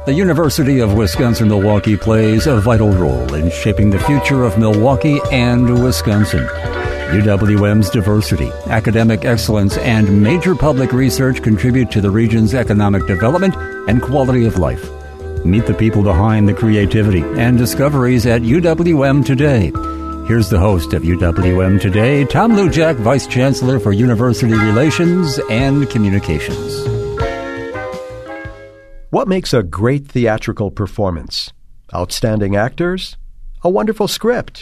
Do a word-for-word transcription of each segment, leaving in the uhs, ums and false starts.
The University of Wisconsin-Milwaukee plays a vital role in shaping the future of Milwaukee and Wisconsin. U W M's diversity, academic excellence, and major public research contribute to the region's economic development and quality of life. Meet the people behind the creativity and discoveries at U W M Today. Here's the host of U W M Today, Tom Lujack, Vice Chancellor for University Relations and Communications. What makes a great theatrical performance? Outstanding actors? A wonderful script?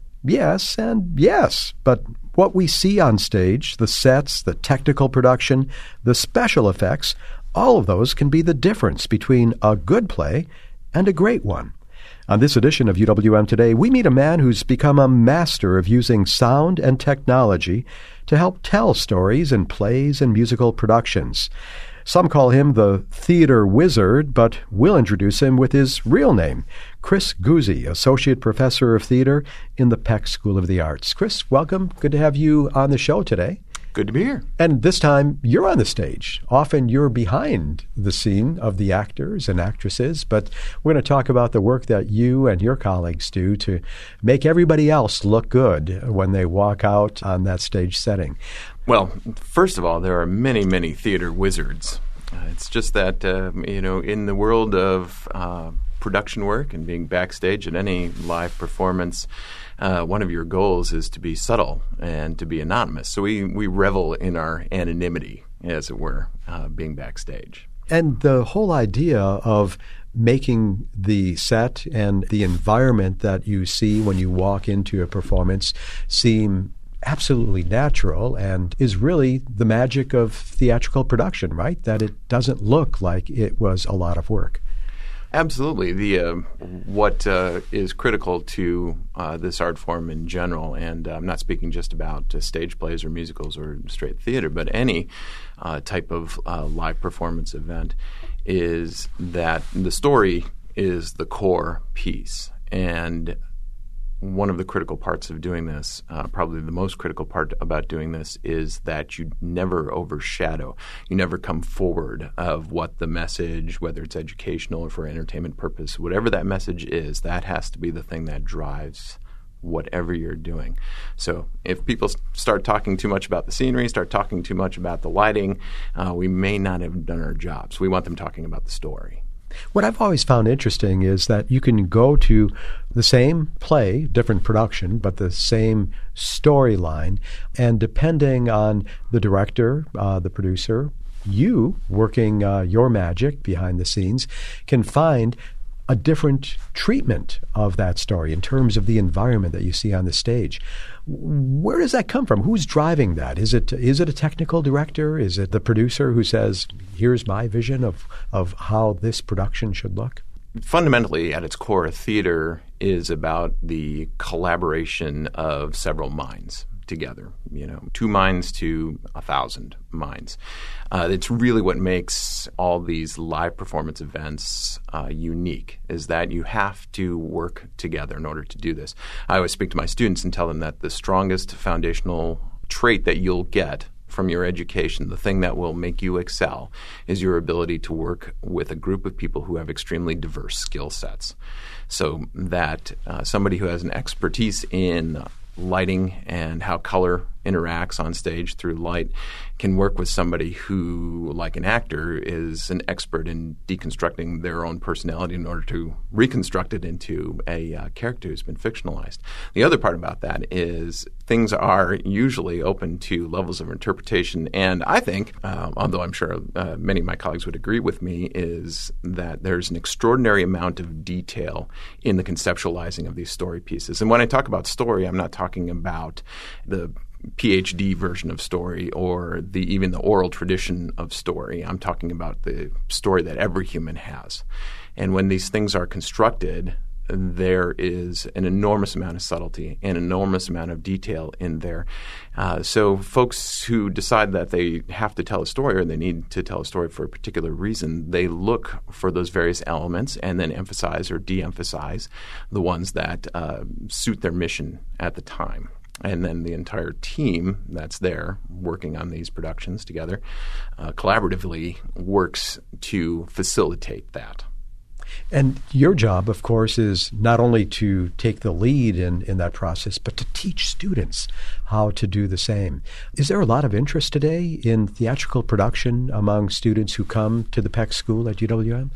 Yes and yes, but what we see on stage, the sets, the technical production, the special effects, all of those can be the difference between a good play and a great one. On this edition of U W M Today, we meet a man who's become a master of using sound and technology to help tell stories in plays and musical productions. Some call him the theater wizard, but we'll introduce him with his real name, Chris Guzzi, Associate Professor of Theater in the Peck School of the Arts. Chris, welcome. Good to have you on the show today. Good to be here. And this time, you're on the stage. Often you're behind the scene of the actors and actresses, but we're going to talk about the work that you and your colleagues do to make everybody else look good when they walk out on that stage setting. Well, first of all, there are many, many theater wizards. Uh, it's just that, uh, you know, in the world of uh, production work and being backstage at any live performance, uh, one of your goals is to be subtle and to be anonymous. So we, we revel in our anonymity, as it were, uh, being backstage. And the whole idea of making the set and the environment that you see when you walk into a performance seem absolutely natural and is really the magic of theatrical production, right? That it doesn't look like it was a lot of work. Absolutely. The uh, what uh, is critical to uh, this art form in general, and I'm not speaking just about uh, stage plays or musicals or straight theater, but any uh, type of uh, live performance event, is that the story is the core piece. And one of the critical parts of doing this, uh, probably the most critical part about doing this, is that you never overshadow. You never come forward of what the message, whether it's educational or for entertainment purpose, whatever that message is, that has to be the thing that drives whatever you're doing. So if people start talking too much about the scenery, start talking too much about the lighting, uh, we may not have done our jobs. We want them talking about the story. What I've always found interesting is that you can go to the same play, different production, but the same storyline, and depending on the director, uh, the producer, you working uh, your magic behind the scenes can find a different treatment of that story in terms of the environment that you see on the stage. Where does that come from? Who's driving that? Is it is it a technical director? Is it the producer who says, here's my vision of, of how this production should look? Fundamentally, at its core, theater is about the collaboration of several minds together, you know, two minds to a thousand minds. Uh, it's really what makes all these live performance events uh, unique, is that you have to work together in order to do this. I always speak to my students and tell them that the strongest foundational trait that you'll get from your education, the thing that will make you excel, is your ability to work with a group of people who have extremely diverse skill sets. So that uh, somebody who has an expertise in lighting and how color interacts on stage through light can work with somebody who, like an actor, is an expert in deconstructing their own personality in order to reconstruct it into a uh, character who's been fictionalized. The other part about that is things are usually open to levels of interpretation, and I think, uh, although I'm sure uh, many of my colleagues would agree with me, is that there's an extraordinary amount of detail in the conceptualizing of these story pieces. And when I talk about story, I'm not talking about the P H D version of story or the even the oral tradition of story. I'm talking about the story that every human has. And when these things are constructed, there is an enormous amount of subtlety, an enormous amount of detail in there. Uh, so folks who decide that they have to tell a story or they need to tell a story for a particular reason, they look for those various elements and then emphasize or de-emphasize the ones that uh, suit their mission at the time. And then the entire team that's there working on these productions together uh, collaboratively works to facilitate that. And your job, of course, is not only to take the lead in, in that process, but to teach students how to do the same. Is there a lot of interest today in theatrical production among students who come to the Peck School at U W M?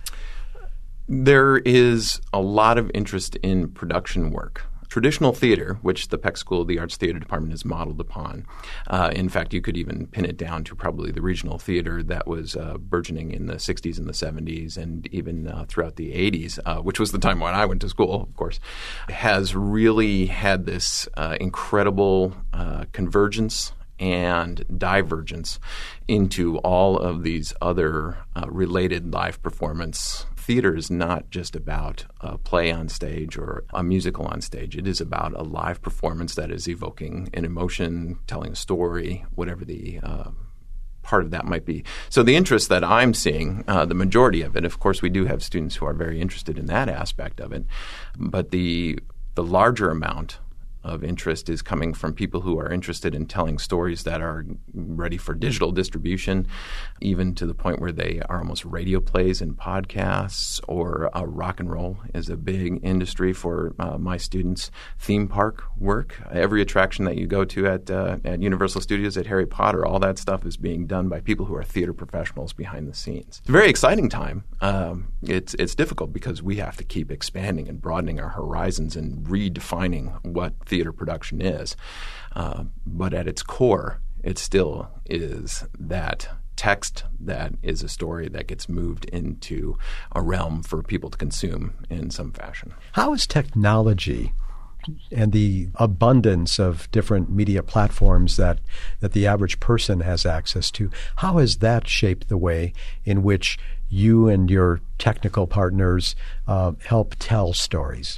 There is a lot of interest in production work. Traditional theater, which the Peck School of the Arts Theater Department is modeled upon. Uh, in fact, you could even pin it down to probably the regional theater that was uh, burgeoning in the sixties and the seventies and even uh, throughout the eighties, uh, which was the time when I went to school, of course, has really had this uh, incredible uh, convergence and divergence into all of these other uh, related live performance. Theater is not just about a play on stage or a musical on stage. It is about a live performance that is evoking an emotion, telling a story, whatever the uh, part of that might be. So the interest that I'm seeing, uh, the majority of it, of course, we do have students who are very interested in that aspect of it, but the the larger amount of interest is coming from people who are interested in telling stories that are ready for digital distribution, even to the point where they are almost radio plays and podcasts, or uh, rock and roll is a big industry for uh, my students. Theme park work. Every attraction that you go to at, uh, at Universal Studios, at Harry Potter, all that stuff is being done by people who are theater professionals behind the scenes. It's a very exciting time. Um, it's, it's difficult because we have to keep expanding and broadening our horizons and redefining what theater production is. Uh, but at its core, it still is that text that is a story that gets moved into a realm for people to consume in some fashion. How is technology and the abundance of different media platforms that, that the average person has access to, how has that shaped the way in which you and your technical partners uh, help tell stories?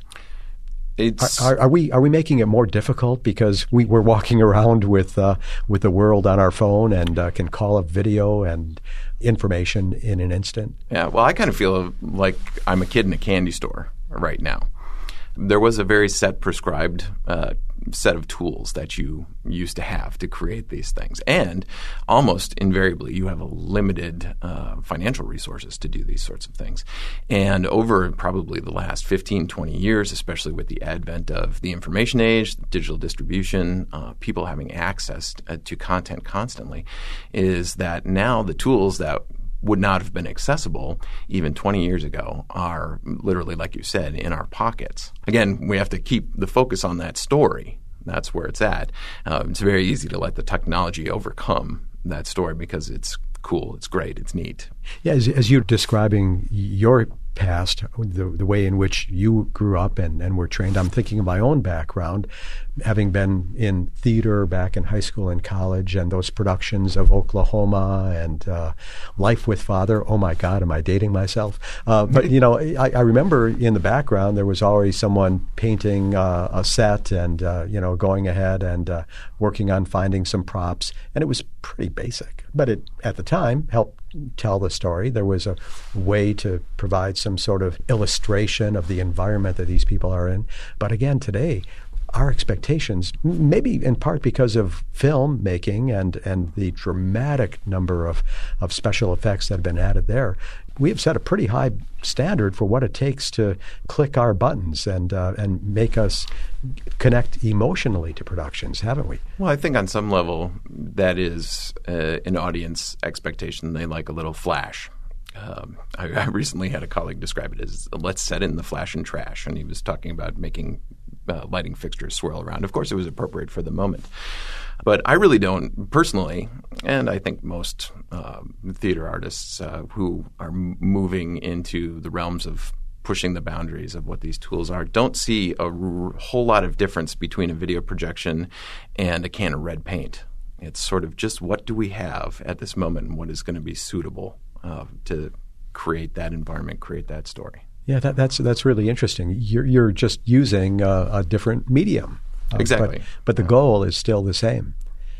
It's, are, are we are we making it more difficult because we, we're walking around with uh, with the world on our phone and uh, can call up video and information in an instant? Yeah, well, I kind of feel like I'm a kid in a candy store right now. There was a very set prescribed uh, set of tools that you used to have to create these things. And almost invariably, you have a limited uh, financial resources to do these sorts of things. And over probably the last fifteen, twenty years, especially with the advent of the information age, digital distribution, uh, people having access uh, to content constantly, is that now the tools that would not have been accessible even twenty years ago are literally, like you said, in our pockets. Again, we have to keep the focus on that story. That's where it's at. Uh, it's very easy to let the technology overcome that story because it's cool, it's great, it's neat. Yeah, as, as you're describing your past, the, the way in which you grew up and, and were trained, I'm thinking of my own background, having been in theater back in high school and college, and those productions of Oklahoma and uh, Life with Father. Oh my God, am I dating myself? Uh, but you know, I, I remember in the background there was always someone painting uh, a set and uh, you know going ahead and uh, working on finding some props, and it was pretty basic, but it at the time helped tell the story. There was a way to provide some sort of illustration of the environment that these people are in. But again, today, our expectations, maybe in part because of film making and, and the dramatic number of, of special effects that have been added there, we have set a pretty high standard for what it takes to click our buttons and uh, and make us connect emotionally to productions, haven't we? Well, I think on some level that is uh, an audience expectation. They like a little flash. Um, I, I recently had a colleague describe it as, let's set in the flash and trash, and he was talking about making uh, lighting fixtures swirl around. Of course, it was appropriate for the moment. But I really don't personally, and I think most uh, theater artists uh, who are m- moving into the realms of pushing the boundaries of what these tools are, don't see a r- whole lot of difference between a video projection and a can of red paint. It's sort of just what do we have at this moment and what is going to be suitable uh, to create that environment, create that story. Yeah, that, that's that's really interesting. You're, you're just using uh, a different medium. Uh, exactly. But, but the yeah. goal is still the same.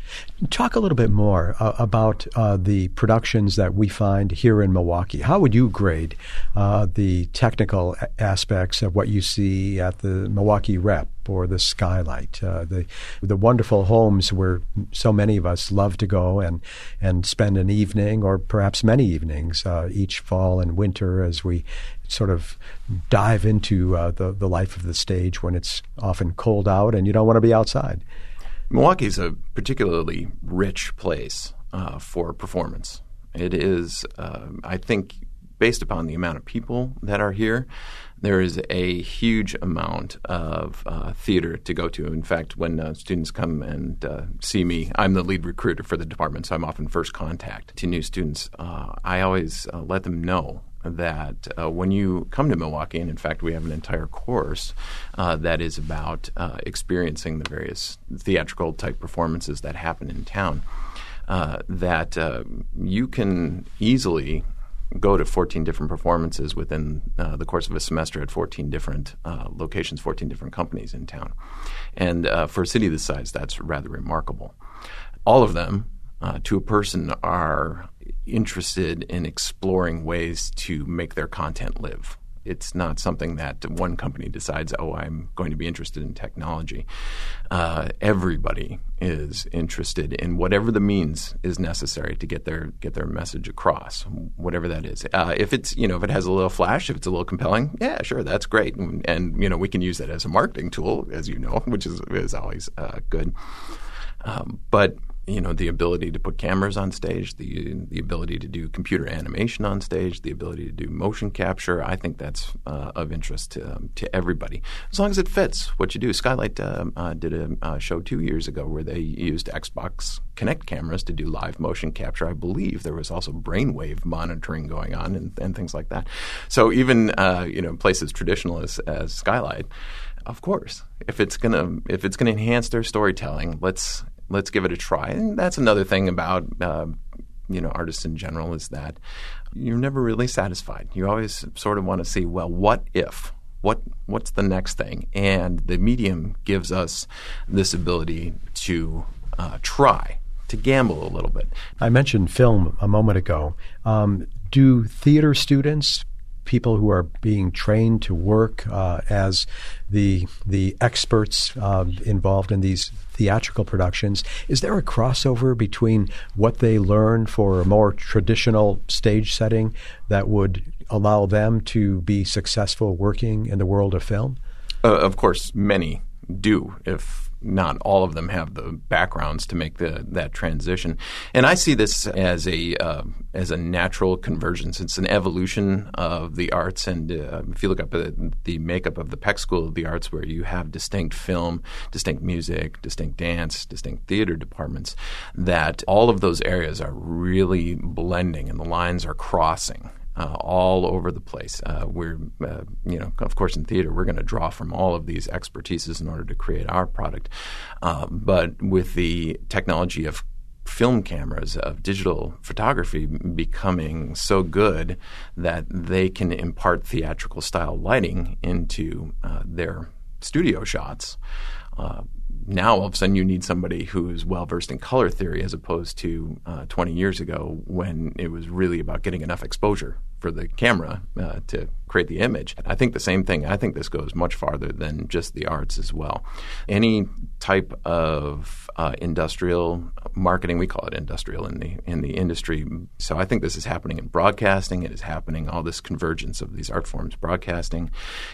Talk a little bit more uh, about uh, the productions that we find here in Milwaukee. How would you grade uh, the technical aspects of what you see at the Milwaukee Rep or the Skylight, uh, the the wonderful homes where so many of us love to go and, and spend an evening or perhaps many evenings uh, each fall and winter as we sort of dive into uh, the, the life of the stage when it's often cold out and you don't want to be outside? Milwaukee is a particularly rich place uh, for performance. It is, uh, I think, based upon the amount of people that are here, there is a huge amount of uh, theater to go to. In fact, when uh, students come and uh, see me, I'm the lead recruiter for the department, so I'm often first contact to new students. Uh, I always uh, let them know that uh, when you come to Milwaukee, and in fact we have an entire course uh, that is about uh, experiencing the various theatrical type performances that happen in town, uh, that uh, you can easily go to fourteen different performances within uh, the course of a semester at fourteen different uh, locations, fourteen different companies in town. And uh, for a city this size, that's rather remarkable. All of them, uh, to a person, are interested in exploring ways to make their content live. It's not something that one company decides, oh, I'm going to be interested in technology. Uh, everybody is interested in whatever the means is necessary to get their get their message across, whatever that is. Uh, if it's you know if it has a little flash, if it's a little compelling, yeah, sure, that's great, and, and you know we can use that as a marketing tool, as you know, which is is always uh, good. Um, but you know, the ability to put cameras on stage, the the ability to do computer animation on stage, the ability to do motion capture, I think that's uh, of interest to um, to everybody, as long as it fits what you do. Skylight uh, uh, did a uh, show two years ago where they used Xbox Kinect cameras to do live motion capture. I believe there was also brainwave monitoring going on and, and things like that. So even uh, you know places traditional as, as Skylight, of course, if it's gonna if it's gonna enhance their storytelling, let's Let's give it a try. And that's another thing about uh, you know artists in general, is that you're never really satisfied. You always sort of want to see, well, what if? What what's the next thing? And the medium gives us this ability to uh, try, to gamble a little bit. I mentioned film a moment ago. Um, do theater students, people who are being trained to work uh, as the the experts uh, involved in these theatrical productions, is there a crossover between what they learn for a more traditional stage setting that would allow them to be successful working in the world of film? Uh, of course, many do, if not all of them have the backgrounds to make the, that transition. And I see this as a uh, as a natural convergence. It's an evolution of the arts. And uh, if you look up at the makeup of the Peck School of the Arts, where you have distinct film, distinct music, distinct dance, distinct theater departments, that all of those areas are really blending and the lines are crossing. Uh, all over the place. Uh, we're, uh, you know, of course, in theater, we're going to draw from all of these expertises in order to create our product. Uh, but with the technology of film cameras, of digital photography becoming so good that they can impart theatrical style lighting into uh, their studio shots, uh, now all of a sudden you need somebody who is well versed in color theory, as opposed to uh, twenty years ago when it was really about getting enough exposure for the camera uh, to create the image. I think the same thing. I think this goes much farther than just the arts as well. Any type of uh, industrial marketing, we call it industrial in the in the industry. So I think this is happening in broadcasting. It is happening, all this convergence of these art forms, broadcasting,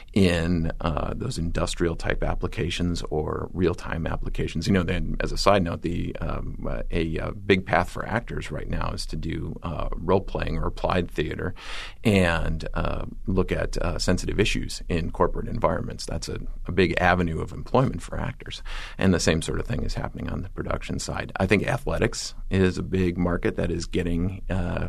in uh, those industrial type applications or real time applications. You know, then as a side note, the um, uh, a, a big path for actors right now is to do uh, role playing or applied theater, and uh, look at uh, sensitive issues in corporate environments. That's a, a big avenue of employment for actors. And the same sort of thing is happening on the production side. I think athletics is a big market that is getting uh,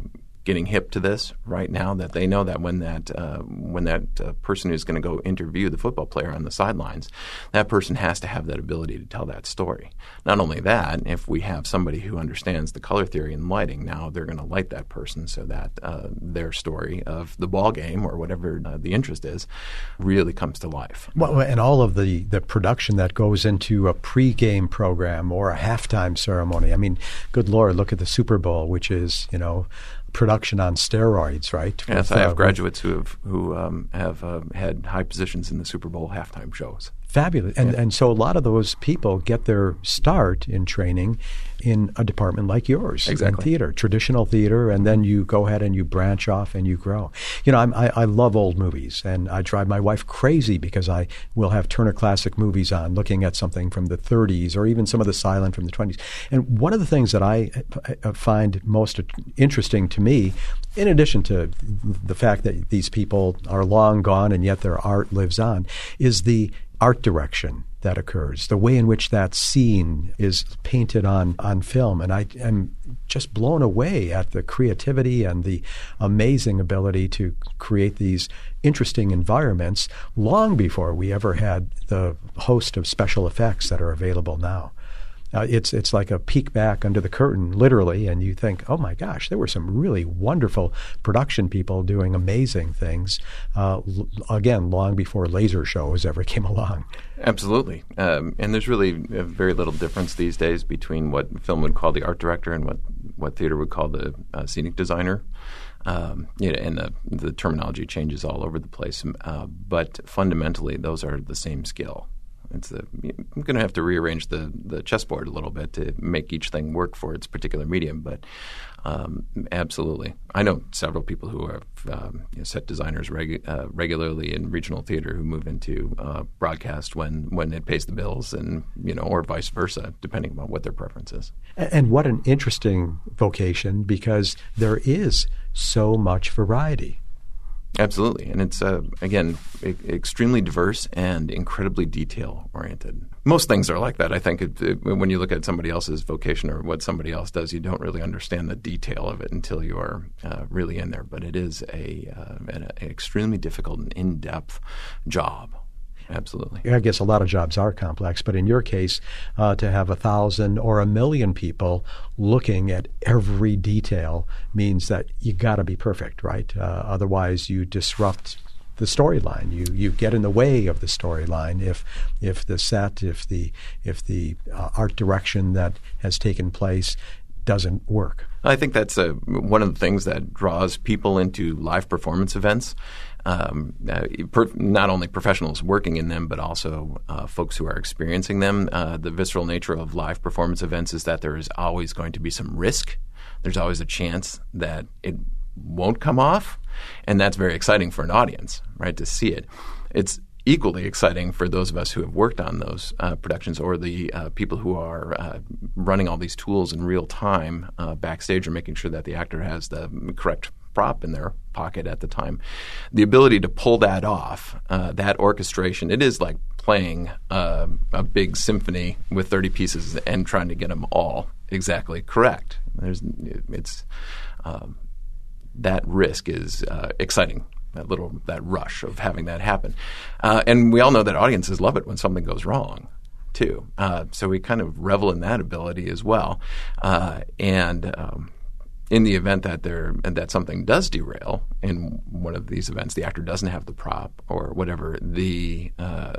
getting hip to this right now, that they know that when that uh, when that uh, person who's going to go interview the football player on the sidelines, that person has to have that ability to tell that story. Not only that, if we have somebody who understands the color theory and lighting, now they're going to light that person so that uh, their story of the ball game or whatever uh, the interest is really comes to life. Well, and all of the, the production that goes into a pregame program or a halftime ceremony. I mean, good Lord, look at the Super Bowl, which is, you know, production on steroids, right? Yes, With, I have uh, graduates who have who um, have uh, had high positions in the Super Bowl halftime shows. Fabulous. And Yeah. and so a lot of those people get their start in training in a department like yours, Exactly. in theater, traditional theater, and then you go ahead and you branch off and you grow. You know, I'm, I, I love old movies, and I drive my wife crazy because I will have Turner Classic Movies on, looking at something from the thirties or even some of the silent from the twenties. And one of the things that I uh, find most interesting to me, in addition to the fact that these people are long gone and yet their art lives on, is the art direction that occurs, the way in which that scene is painted on, on film. And I am just blown away at the creativity and the amazing ability to create these interesting environments long before we ever had the host of special effects that are available now. Uh, it's it's like a peek back under the curtain, literally, and you think, oh my gosh, there were some really wonderful production people doing amazing things, uh, l- again, long before laser shows ever came along. Absolutely. Um, and there's really a very little difference these days between what film would call the art director and what, what theater would call the uh, scenic designer. Um, you know, and the, the terminology changes all over the place. Uh, but fundamentally, those are the same skill. It's a, I'm going to have to rearrange the, the chessboard a little bit to make each thing work for its particular medium, but um, absolutely. I know several people who are um, you know, set designers regu- uh, regularly in regional theater who move into uh, broadcast when, when it pays the bills, and you know, or vice versa, depending on what their preference is. And, and what an interesting vocation, because there is so much variety. Absolutely. And it's, uh, again, e- extremely diverse and incredibly detail-oriented. Most things are like that. I think it, it, when you look at somebody else's vocation or what somebody else does, you don't really understand the detail of it until you are uh, really in there. But it is a, uh, an, an extremely difficult and in-depth job. Absolutely. I guess a lot of jobs are complex, but in your case, uh, to have a thousand or a million people looking at every detail means that you got to be perfect, right? Uh, otherwise, you disrupt the storyline. You you get in the way of the storyline if if the set, if the if the uh, art direction that has taken place doesn't work. I think that's a, one of the things that draws people into live performance events. Um, uh, per, not only professionals working in them, but also uh, folks who are experiencing them. Uh, the visceral nature of live performance events is that there is always going to be some risk. There's always a chance that it won't come off, and that's very exciting for an audience, right, to see it. It's equally exciting for those of us who have worked on those uh, productions, or the uh, people who are uh, running all these tools in real time uh, backstage, or making sure that the actor has the correct prop in their pocket at the time. The ability to pull that off, uh, that orchestration, it is like playing uh, a big symphony with thirty pieces and trying to get them all exactly correct. There's, it's um, that risk is uh, exciting. That little that rush of having that happen, uh, and we all know that audiences love it when something goes wrong, too. Uh, so we kind of revel in that ability as well, uh, and. Um, In the event that there that something does derail in one of these events, the actor doesn't have the prop or whatever, the uh,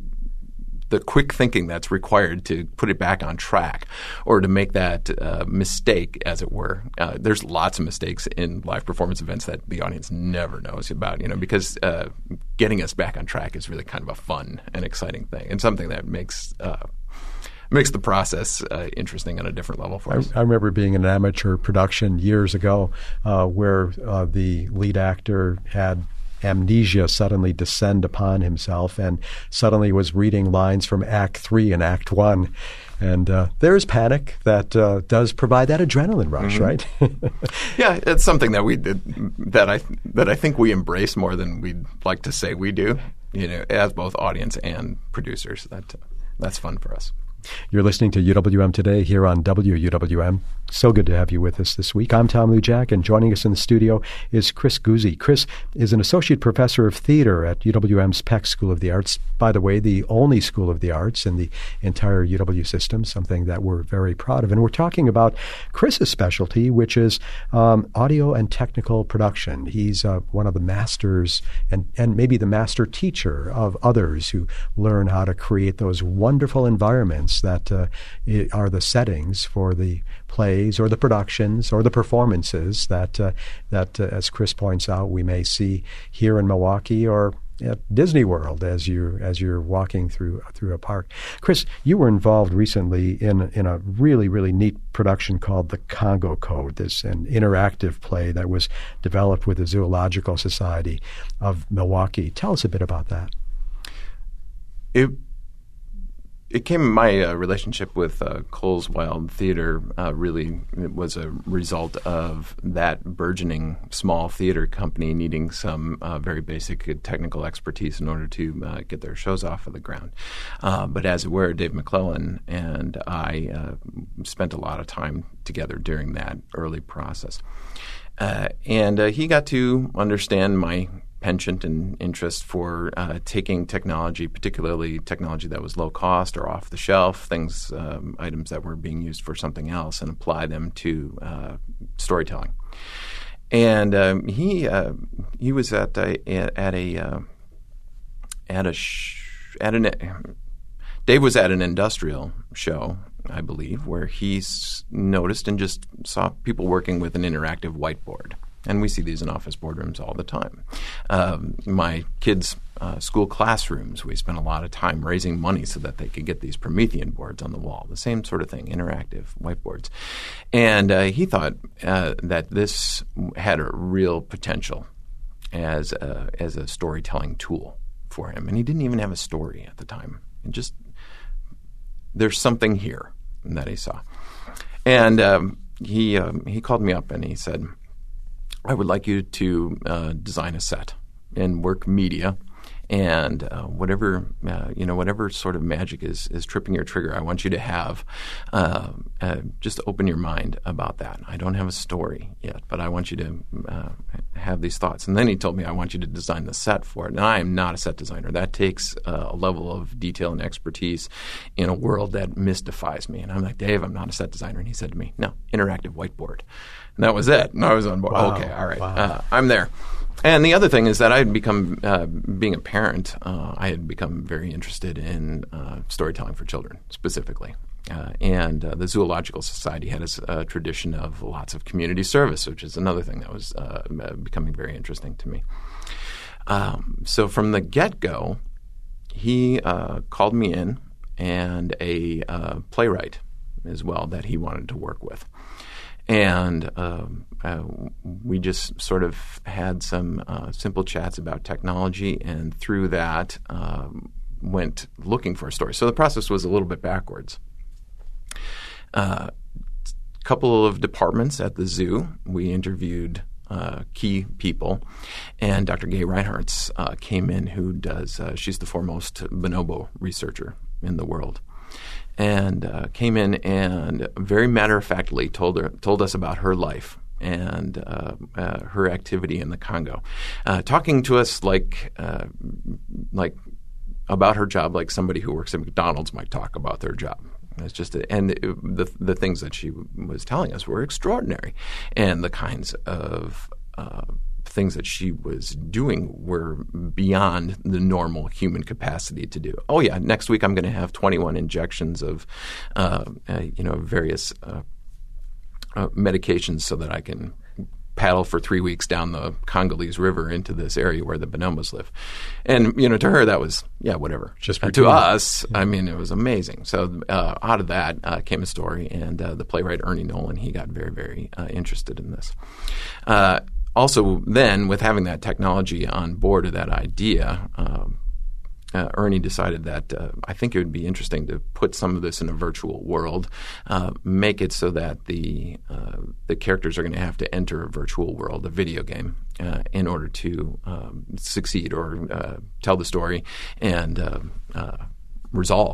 the quick thinking that's required to put it back on track or to make that uh, mistake, as it were. Uh, there's lots of mistakes in live performance events that the audience never knows about, you know, because uh, getting us back on track is really kind of a fun and exciting thing, and something that makes uh, makes the process uh, interesting on a different level for us. I, I remember being in an amateur production years ago uh, where uh, the lead actor had amnesia suddenly descend upon himself and suddenly was reading lines from Act Three and Act One. And uh, there's panic that uh, does provide that adrenaline rush, mm-hmm. right? Yeah, it's something that we did, that I that I think we embrace more than we'd like to say we do. You know, as both audience and producers, that uh, that's fun for us. You're listening to U W M Today here on W U W M. So good to have you with us this week. I'm Tom Lujack, and joining us in the studio is Chris Guzzi. Chris is an associate professor of theater at U W M's Peck School of the Arts. By the way, the only School of the Arts in the entire U W system, something that we're very proud of. And we're talking about Chris's specialty, which is um, audio and technical production. He's uh, one of the masters and, and maybe the master teacher of others who learn how to create those wonderful environments that uh, are the settings for the plays or the productions or the performances that, uh, that uh, as Chris points out, we may see here in Milwaukee or at Disney World as you as you're walking through through a park. Chris, you were involved recently in in a really really neat production called The Congo Code. This an interactive play that was developed with the Zoological Society of Milwaukee. Tell us a bit about that. It It came my uh, relationship with uh, Coles Wild Theater uh, really it was a result of that burgeoning small theater company needing some uh, very basic technical expertise in order to uh, get their shows off of the ground. Uh, but as it were, Dave McClellan and I uh, spent a lot of time together during that early process. Uh, and uh, he got to understand my penchant and interest for uh, taking technology, particularly technology that was low cost or off the shelf, things, um, items that were being used for something else, and apply them to uh, storytelling. And um, he uh, he was at a at a uh, at a sh- at an Dave was at an industrial show, I believe, where he s- noticed and just saw people working with an interactive whiteboard. And we see these in office boardrooms all the time. Um, my kids' uh, school classrooms, we spent a lot of time raising money so that they could get these Promethean boards on the wall. The same sort of thing, interactive whiteboards. And uh, he thought uh, that this had a real potential as a, as a storytelling tool for him. And he didn't even have a story at the time. It just there's something here that he saw. And um, he um, he called me up and he said, I would like you to uh, design a set and work media, and uh, whatever uh, you know, whatever sort of magic is is tripping your trigger. I want you to have uh, uh, just open your mind about that. I don't have a story yet, but I want you to uh, have these thoughts. And then he told me, I want you to design the set for it. And I am not a set designer. That takes uh, a level of detail and expertise in a world that mystifies me. And I'm like, Dave, I'm not a set designer. And he said to me, no, interactive whiteboard. And that was it. And I was on board. Wow. Okay, all right. Wow. Uh, I'm there. And the other thing is that I had become, uh, being a parent, uh, I had become very interested in uh, storytelling for children specifically. Uh, and uh, the Zoological Society had a, a tradition of lots of community service, which is another thing that was uh, becoming very interesting to me. Um, so from the get-go, he uh, called me in, and a uh, playwright as well that he wanted to work with. And um, uh, we just sort of had some uh, simple chats about technology, and through that um, went looking for a story. So the process was a little bit backwards. A uh, couple of departments at the zoo, we interviewed uh, key people, and Doctor Gay Reinhardt uh, came in, who does uh, she's the foremost bonobo researcher in the world. And uh, came in and very matter-of-factly told her, told us about her life and uh, uh, her activity in the Congo, uh, talking to us like uh, like about her job, like somebody who works at McDonald's might talk about their job. It's just a, and it, the the things that she was telling us were extraordinary, and the kinds of uh, things that she was doing were beyond the normal human capacity to do. Oh yeah, next week I'm going to have twenty-one injections of, uh, uh, you know, various uh, uh, medications so that I can paddle for three weeks down the Congolese River into this area where the bonobos live. And, you know, to her that was, yeah, whatever. Just uh, to us, yeah. I mean, it was amazing. So uh, out of that uh, came a story, and uh, the playwright Ernie Nolan, he got very, very uh, interested in this. Uh, Also, then, with having that technology on board of that idea, um, uh, Ernie decided that uh, I think it would be interesting to put some of this in a virtual world, uh, make it so that the uh, the characters are going to have to enter a virtual world, a video game, uh, in order to um, succeed or uh, tell the story and uh, uh, resolve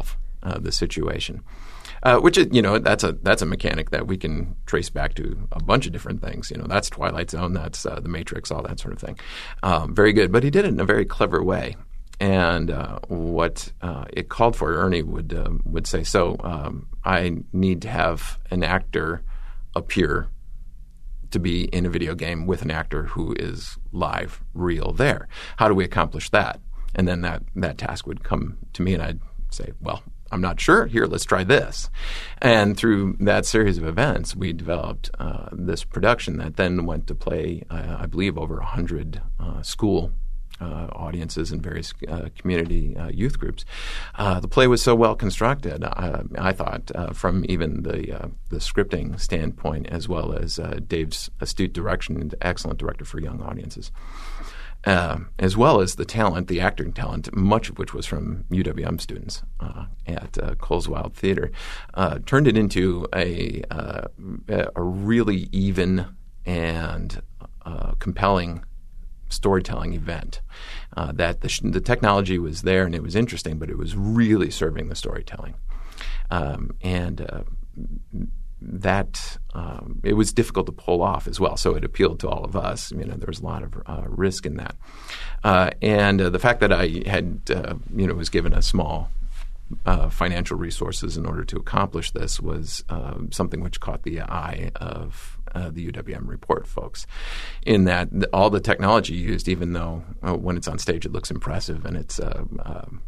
uh, the situation. Uh, which is, you know, that's a that's a mechanic that we can trace back to a bunch of different things. You know, that's Twilight Zone, that's uh, The Matrix, all that sort of thing. Um, very good, but he did it in a very clever way. And uh, what uh, it called for, Ernie would uh, would say, so um, I need to have an actor appear to be in a video game with an actor who is live, real there. How do we accomplish that? And then that, that task would come to me, and I'd say, well, I'm not sure. Here, let's try this. And through that series of events, we developed uh, this production that then went to play, uh, I believe, over one hundred uh, school uh, audiences and various uh, community uh, youth groups. Uh, the play was so well constructed, uh, I thought, uh, from even the uh, the scripting standpoint, as well as uh, Dave's astute direction and excellent director for young audiences. Uh, as well as the talent, the acting talent, much of which was from U W M students uh, at uh, Coles Wild Theater, uh, turned it into a uh, a really even and uh, compelling storytelling event. Uh, that the, sh- the technology was there and it was interesting, but it was really serving the storytelling, um, and uh, that um, it was difficult to pull off as well. So it appealed to all of us. You know, there was a lot of uh, risk in that, uh, and uh, the fact that I had uh, you know was given a small uh, financial resources in order to accomplish this was uh, something which caught the eye of uh, the U W M Report folks. In that the, all the technology used, even though uh, when it's on stage it looks impressive and it's uh, um,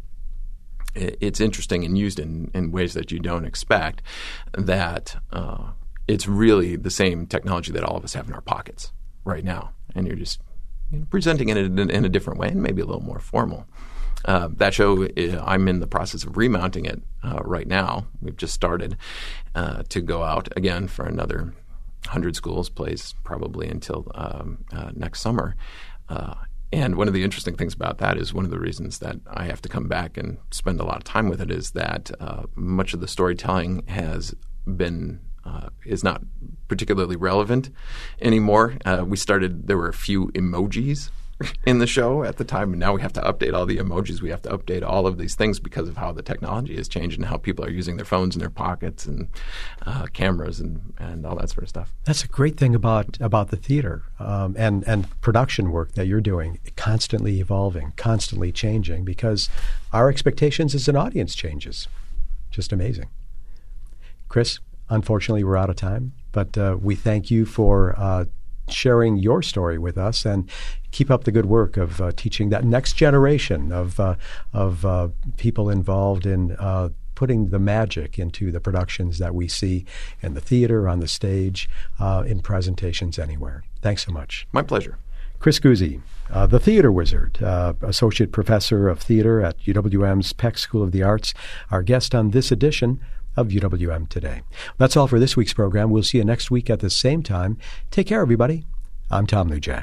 it's interesting and used in, in ways that you don't expect, that uh, it's really the same technology that all of us have in our pockets right now. And you're just you know, presenting it in, in a different way and maybe a little more formal. Uh, that show, I'm in the process of remounting it uh, right now. We've just started uh, to go out again for another one hundred schools, plays probably until um, uh, next summer. Uh, And one of the interesting things about that is one of the reasons that I have to come back and spend a lot of time with it is that uh, much of the storytelling has been uh, is not particularly relevant anymore. Uh, we started there were a few emojis in the show at the time, and now we have to update all the emojis. We have to update all of these things because of how the technology has changed and how people are using their phones in their pockets and uh, cameras and, and all that sort of stuff. That's a great thing about about the theater um, and, and production work that you're doing, constantly evolving, constantly changing, because our expectations as an audience changes. Just amazing. Chris, unfortunately, we're out of time, but uh, we thank you for uh, sharing your story with us, and keep up the good work of uh, teaching that next generation of uh, of uh, people involved in uh, putting the magic into the productions that we see in the theater, on the stage, uh, in presentations anywhere. Thanks so much. My pleasure. Chris Guzzi, uh, the theater wizard, uh, associate professor of theater at U W M's Peck School of the Arts, our guest on this edition of U W M Today. That's all for this week's program. We'll see you next week at the same time. Take care, everybody. I'm Tom Lujack.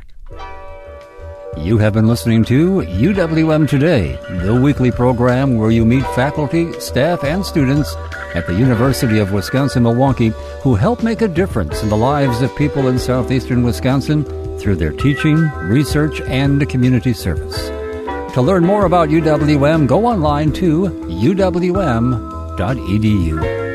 You have been listening to U W M Today, the weekly program where you meet faculty, staff, and students at the University of Wisconsin-Milwaukee who help make a difference in the lives of people in southeastern Wisconsin through their teaching, research, and community service. To learn more about U W M, go online to u w m dot e d u.